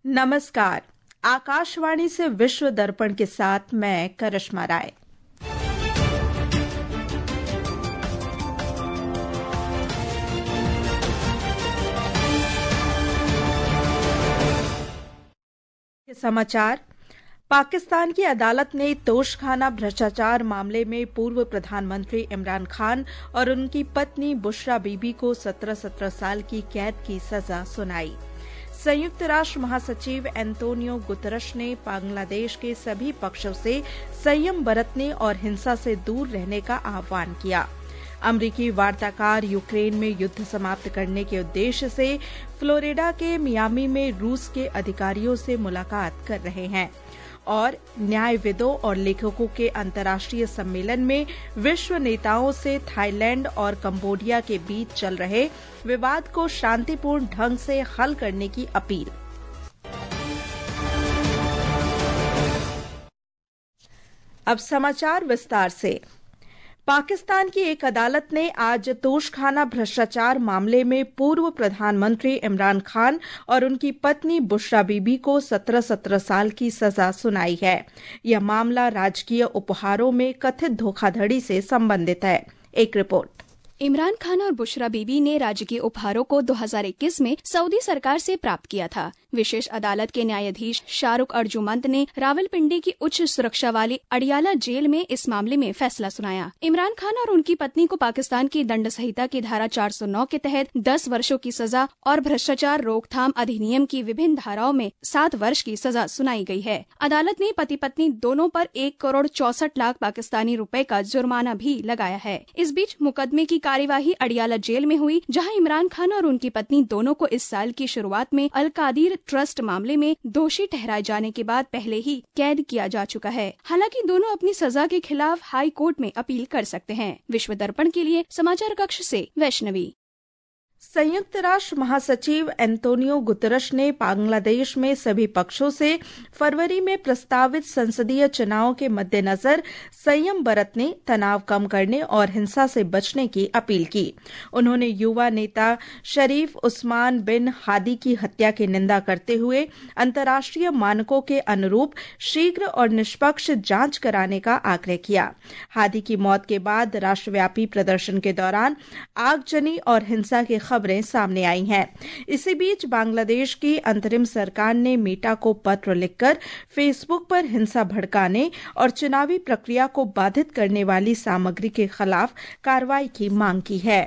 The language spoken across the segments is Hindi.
नमस्कार। आकाशवाणी से विश्व दर्पण के साथ मैं करिश्मा राय। समाचार। पाकिस्तान की अदालत ने तोशखाना भ्रष्टाचार मामले में पूर्व प्रधानमंत्री इमरान खान और उनकी पत्नी बुशरा बीबी को 17 साल की कैद की सजा सुनाई। संयुक्त राष्ट्र महासचिव एंटोनियो गुतरश ने बांग्लादेश के सभी पक्षों से संयम बरतने और हिंसा से दूर रहने का आह्वान किया। अमरीकी वार्ताकार यूक्रेन में युद्ध समाप्त करने के उद्देश्य से फ्लोरिडा के मियामी में रूस के अधिकारियों से मुलाकात कर रहे हैं और न्यायविदों और लेखकों के अंतर्राष्ट्रीय सम्मेलन में विश्व नेताओं से थाईलैंड और कंबोडिया के बीच चल रहे विवाद को शांतिपूर्ण ढंग से हल करने की अपील। अब समाचार विस्तार से। पाकिस्तान की एक अदालत ने आज तोशखाना भ्रष्टाचार मामले में पूर्व प्रधानमंत्री इमरान खान और उनकी पत्नी बुशरा बीबी को 17 साल की सजा सुनाई है। यह मामला राजकीय उपहारों में कथित धोखाधड़ी से संबंधित है। एक रिपोर्ट। इमरान खान और बुशरा बीबी ने राजकीय उपहारों को 2021 में सऊदी सरकार से प्राप्त किया था। विशेष अदालत के न्यायाधीश शाहरुख अर्जुमंद ने रावलपिंडी की उच्च सुरक्षा वाली अडियाला जेल में इस मामले में फैसला सुनाया। इमरान खान और उनकी पत्नी को पाकिस्तान की दंड संहिता की धारा 409 के तहत 10 वर्षों की सजा और भ्रष्टाचार रोकथाम अधिनियम की विभिन्न धाराओं में 7 वर्ष की सजा सुनाई गई है। अदालत ने पति पत्नी दोनों पर 1,64,00,000 पाकिस्तानी रुपए का जुर्माना भी लगाया है। इस बीच मुकदमे की कार्यवाही अडियाला जेल में हुई, जहां इमरान खान और उनकी पत्नी दोनों को इस साल की शुरुआत में अल कादिर ट्रस्ट मामले में दोषी ठहराए जाने के बाद पहले ही कैद किया जा चुका है। हालांकि दोनों अपनी सजा के खिलाफ हाई कोर्ट में अपील कर सकते हैं। विश्व दर्पण के लिए समाचार कक्ष से वैष्णवी। संयुक्त राष्ट्र महासचिव एंटोनियो गुतरश ने बांग्लादेश में सभी पक्षों से फरवरी में प्रस्तावित संसदीय चुनावों के मद्देनजर संयम बरतने, तनाव कम करने और हिंसा से बचने की अपील की। उन्होंने युवा नेता शरीफ उस्मान बिन हादी की हत्या की निंदा करते हुए अंतर्राष्ट्रीय मानकों के अनुरूप शीघ्र और निष्पक्ष जांच कराने का आग्रह किया। हादी की मौत के बाद राष्ट्रव्यापी प्रदर्शन के दौरान आगजनी और हिंसा के खबरें सामने आई हैं। इसी बीच बांग्लादेश की अंतरिम सरकार ने मेटा को पत्र लिखकर फेसबुक पर हिंसा भड़काने और चुनावी प्रक्रिया को बाधित करने वाली सामग्री के खिलाफ कार्रवाई की मांग की है।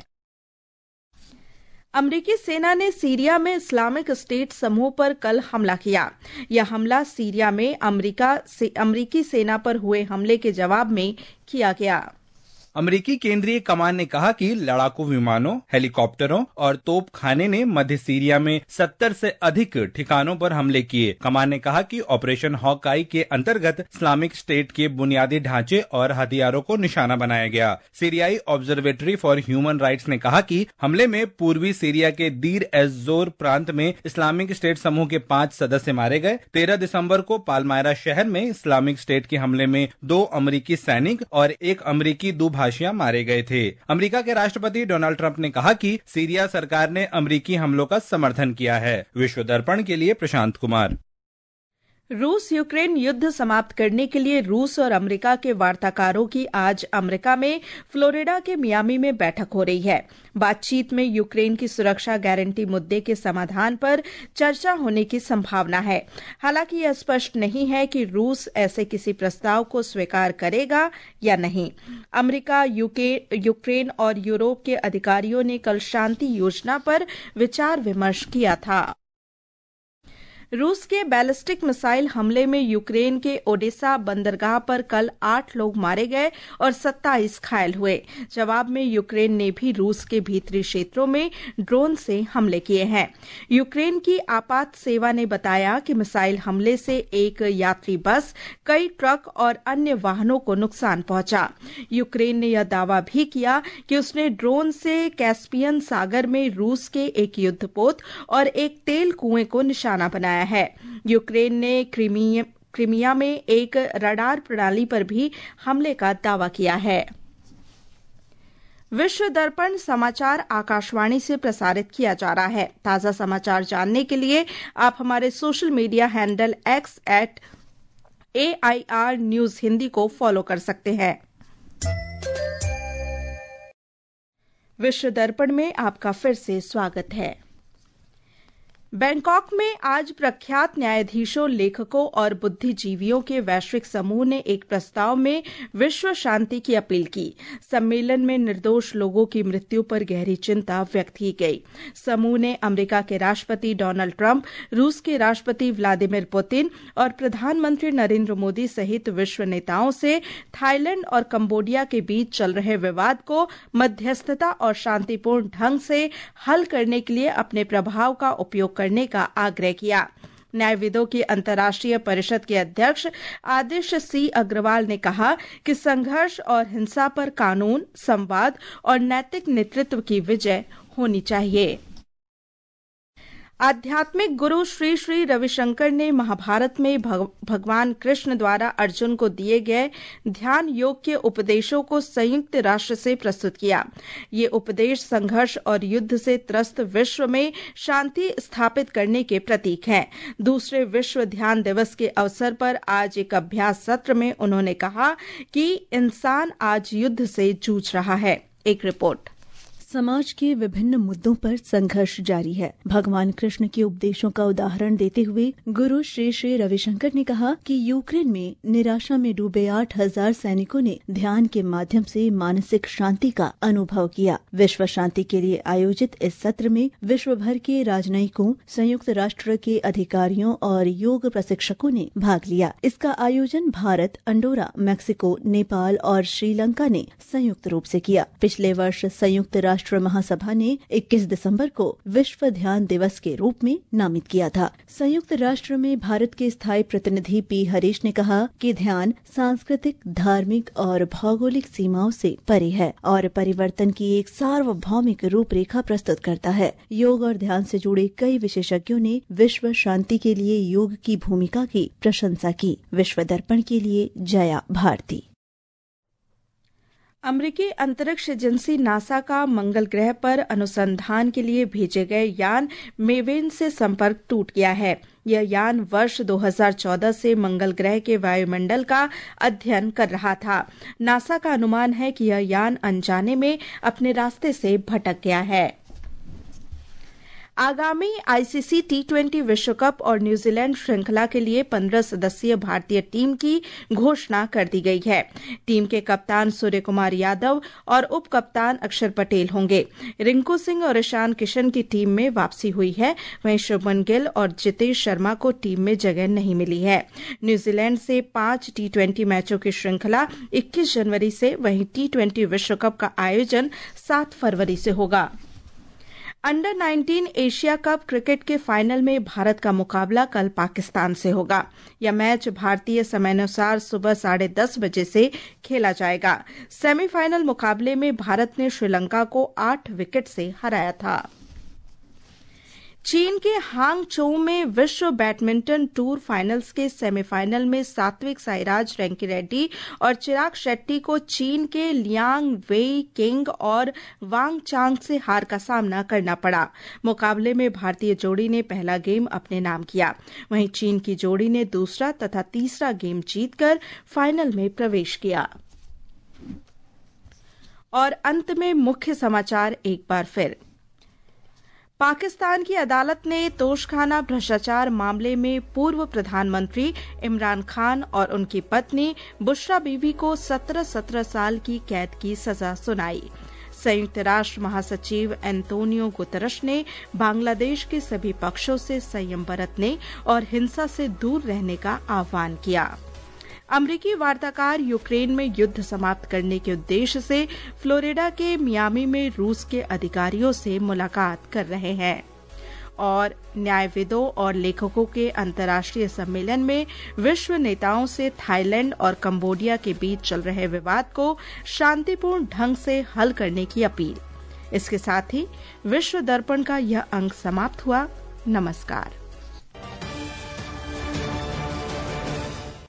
अमरीकी सेना ने सीरिया में इस्लामिक स्टेट समूह पर कल हमला किया। यह हमला सीरिया में अमरीकी सेना पर हुए हमले के जवाब में किया गया। अमरीकी केंद्रीय कमान ने कहा कि लड़ाकू विमानों, हेलीकॉप्टरों और तोपखाने ने मध्य सीरिया में 70 से अधिक ठिकानों पर हमले किए। कमान ने कहा कि ऑपरेशन हॉकाई के अंतर्गत इस्लामिक स्टेट के बुनियादी ढांचे और हथियारों को निशाना बनाया गया। सीरियाई ऑब्जर्वेटरी फॉर ह्यूमन राइट्स ने कहा कि हमले में पूर्वी सीरिया के दीर एज जोर प्रांत में इस्लामिक स्टेट समूह के 5 सदस्य मारे गए। 13 दिसंबर को पालमायरा शहर में इस्लामिक स्टेट के हमले में 2 अमरीकी सैनिक और 1 अमरीकी दुभाषिया मारे गए थे। अमेरिका के राष्ट्रपति डोनाल्ड ट्रंप ने कहा कि सीरिया सरकार ने अमरीकी हमलों का समर्थन किया है। विश्व दर्पण के लिए प्रशांत कुमार। रूस यूक्रेन युद्ध समाप्त करने के लिए रूस और अमेरिका के वार्ताकारों की आज अमेरिका में फ्लोरिडा के मियामी में बैठक हो रही है। बातचीत में यूक्रेन की सुरक्षा गारंटी मुद्दे के समाधान पर चर्चा होने की संभावना है। हालांकि यह स्पष्ट नहीं है कि रूस ऐसे किसी प्रस्ताव को स्वीकार करेगा या नहीं। अमेरिका, यूक्रेन और यूरोप के अधिकारियों ने कल शांति योजना पर विचार विमर्श किया था। रूस के बैलिस्टिक मिसाइल हमले में यूक्रेन के ओडेसा बंदरगाह पर कल 8 लोग मारे गए और 27 घायल हुए। जवाब में यूक्रेन ने भी रूस के भीतरी क्षेत्रों में ड्रोन से हमले किए हैं। यूक्रेन की आपात सेवा ने बताया कि मिसाइल हमले से एक यात्री बस, कई ट्रक और अन्य वाहनों को नुकसान पहुंचा। यूक्रेन ने यह दावा भी किया कि उसने ड्रोन से कैस्पियन सागर में रूस के एक युद्धपोत और एक तेल कुएं को निशाना बनाया है। यूक्रेन ने क्रीमिया में एक रडार प्रणाली पर भी हमले का दावा किया है। विश्व दर्पण समाचार आकाशवाणी से प्रसारित किया जा रहा है। ताज़ा समाचार जानने के लिए आप हमारे social media handle X @AIR News Hindi को फॉलो कर सकते हैं। विश्व दर्पण में आपका फिर से स्वागत है। बैंकॉक में आज प्रख्यात न्यायाधीशों, लेखकों और बुद्धिजीवियों के वैश्विक समूह ने एक प्रस्ताव में विश्व शांति की अपील की। सम्मेलन में निर्दोष लोगों की मृत्यु पर गहरी चिंता व्यक्त की गई। समूह ने अमेरिका के राष्ट्रपति डोनाल्ड ट्रंप, रूस के राष्ट्रपति व्लादिमीर पुतिन और प्रधानमंत्री नरेंद्र मोदी सहित विश्व नेताओं से थाईलैंड और कंबोडिया के बीच चल रहे विवाद को मध्यस्थता और शांतिपूर्ण ढंग से हल करने के लिए अपने प्रभाव का उपयोग करने का आग्रह किया। न्यायविदों की अंतर्राष्ट्रीय परिषद के अध्यक्ष आदिश सी अग्रवाल ने कहा कि संघर्ष और हिंसा पर कानून, संवाद और नैतिक नेतृत्व की विजय होनी चाहिए। आध्यात्मिक गुरु श्री श्री रविशंकर ने महाभारत में भगवान कृष्ण द्वारा अर्जुन को दिए गए ध्यान योग के उपदेशों को संयुक्त राष्ट्र से प्रस्तुत किया। ये उपदेश संघर्ष और युद्ध से त्रस्त विश्व में शांति स्थापित करने के प्रतीक हैं। दूसरे विश्व ध्यान दिवस के अवसर पर आज एक अभ्यास सत्र में उन्होंने कहा कि इंसान आज युद्ध से जूझ रहा है। एक रिपोर्ट। समाज के विभिन्न मुद्दों पर संघर्ष जारी है। भगवान कृष्ण के उपदेशों का उदाहरण देते हुए गुरु श्री श्री रविशंकर ने कहा कि यूक्रेन में निराशा में डूबे 8000 सैनिकों ने ध्यान के माध्यम से मानसिक शांति का अनुभव किया। विश्व शांति के लिए आयोजित इस सत्र में विश्व भर के राजनयिकों, संयुक्त राष्ट्र के अधिकारियों और योग प्रशिक्षकों ने भाग लिया। इसका आयोजन भारत, अंडोरा, मेक्सिको, नेपाल और श्रीलंका ने संयुक्त रूप से किया। पिछले वर्ष संयुक्त राष्ट्र महासभा ने 21 दिसंबर को विश्व ध्यान दिवस के रूप में नामित किया था। संयुक्त राष्ट्र में भारत के स्थायी प्रतिनिधि पी हरीश ने कहा कि ध्यान सांस्कृतिक, धार्मिक और भौगोलिक सीमाओं से परे है और परिवर्तन की एक सार्वभौमिक रूपरेखा प्रस्तुत करता है। योग और ध्यान से जुड़े कई विशेषज्ञों ने विश्व शांति के लिए योग की भूमिका की प्रशंसा की। विश्व दर्पण के लिए जया भारती। अमेरिकी अंतरिक्ष एजेंसी नासा का मंगल ग्रह पर अनुसंधान के लिए भेजे गए यान मेवेन से संपर्क टूट गया है। यह यान वर्ष 2014 से मंगल ग्रह के वायुमंडल का अध्ययन कर रहा था। नासा का अनुमान है कि यह यान अनजाने में अपने रास्ते से भटक गया है। आगामी आईसीसी T20 विश्व कप और न्यूजीलैंड श्रृंखला के लिए 15 सदस्यीय भारतीय टीम की घोषणा कर दी गई है। टीम के कप्तान सूर्य कुमार यादव और उप कप्तान अक्षर पटेल होंगे। रिंकू सिंह और ईशान किशन की टीम में वापसी हुई है। वहीं शुभमन गिल और जितेश शर्मा को टीम में जगह नहीं मिली है। न्यूजीलैंड से 5 T20 मैचों की श्रृंखला 21 जनवरी से, वहीं T20 विश्व कप का आयोजन 7 फरवरी से होगा। अंडर 19 एशिया कप क्रिकेट के फाइनल में भारत का मुकाबला कल पाकिस्तान से होगा। यह मैच भारतीय समयानुसार सुबह 10:30 बजे से खेला जाएगा। सेमीफाइनल मुकाबले में भारत ने श्रीलंका को 8 विकेट से हराया था। चीन के हांगझोउ में विश्व बैडमिंटन टूर फाइनल्स के सेमीफाइनल में सात्विक साईराज रैंकीरेड्डी और चिराग शेट्टी को चीन के लियांग वेई किंग और वांग चांग से हार का सामना करना पड़ा। मुकाबले में भारतीय जोड़ी ने पहला गेम अपने नाम किया। वहीं चीन की जोड़ी ने दूसरा तथा तीसरा गेम जीतकर फाइनल में प्रवेश किया। और अंत में मुख्य समाचार एक बार फिर। पाकिस्तान की अदालत ने तोशखाना भ्रष्टाचार मामले में पूर्व प्रधानमंत्री इमरान खान और उनकी पत्नी बुशरा बीबी को 17 साल की कैद की सजा सुनाई। संयुक्त राष्ट्र महासचिव एंटोनियो गुतरश ने बांग्लादेश के सभी पक्षों से संयम बरतने और हिंसा से दूर रहने का आह्वान किया। अमेरिकी वार्ताकार यूक्रेन में युद्ध समाप्त करने के उद्देश्य से फ्लोरिडा के मियामी में रूस के अधिकारियों से मुलाकात कर रहे हैं। और न्यायविदों और लेखकों के अंतर्राष्ट्रीय सम्मेलन में विश्व नेताओं से थाईलैंड और कंबोडिया के बीच चल रहे विवाद को शांतिपूर्ण ढंग से हल करने की अपील। इसके साथ ही विश्व दर्पण का यह अंक समाप्त हुआ। नमस्कार।